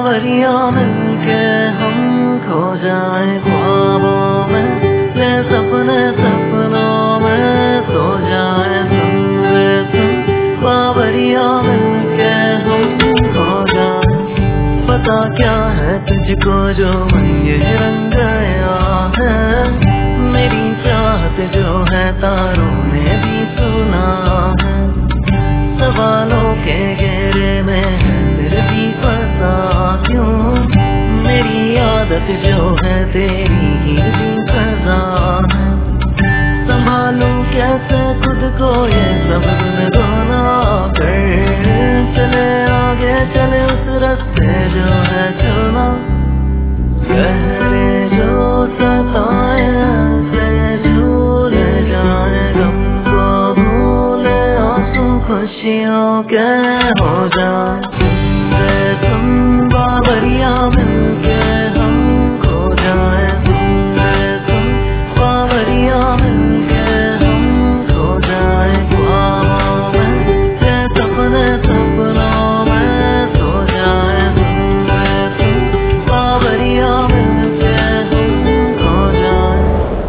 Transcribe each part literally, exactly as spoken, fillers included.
बावरिया मिलके हम खो जाए ख्वाबों में, ले सपने सपनों में सो जाए। सुन रे सुन बावरिया मिलके हम खो जाए। पता क्या है तुझको जो मन ये रंग गया है, मेरी चाहत जो है तारों ने भी सुना है। सवालों के घेरे में है फिर भी फंसा क्यों, मेरी आदत जो है तेरी ही भी सजा है। संभालूं कैसे खुद को ये सब गुनगुना कर, चले आगे चले उस रास्ते जो है चुना। गहरे जो सताए से झूल जाए, गम को भूले आंसू खुशियों के हो जाए। रे तुम बावरिया मिलके हम खो जाए। रे तुम बावरिया मिलके हम खो जाए ख्वाबों में, ये सपने सपनों में सो जाए। रे तुम बावरिया मिलके हम खो जाए।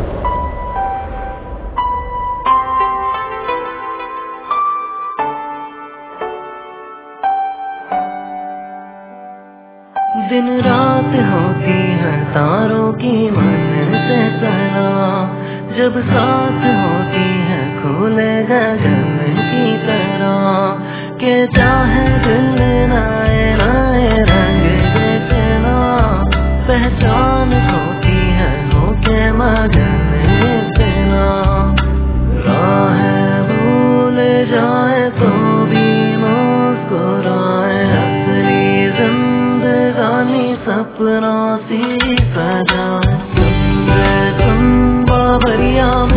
दिन रात होती है तारों की मन से सलाह, जब साथ होती है खुले गगन की तरह। के चाहे दिल नए नए रंग देखना, पहचान होती है होके मगन इतना। राह भूल जाए तो भी मुस्कुराए, असली जिंदगानी सपना सी सजा। सुन रे सुन बावरिया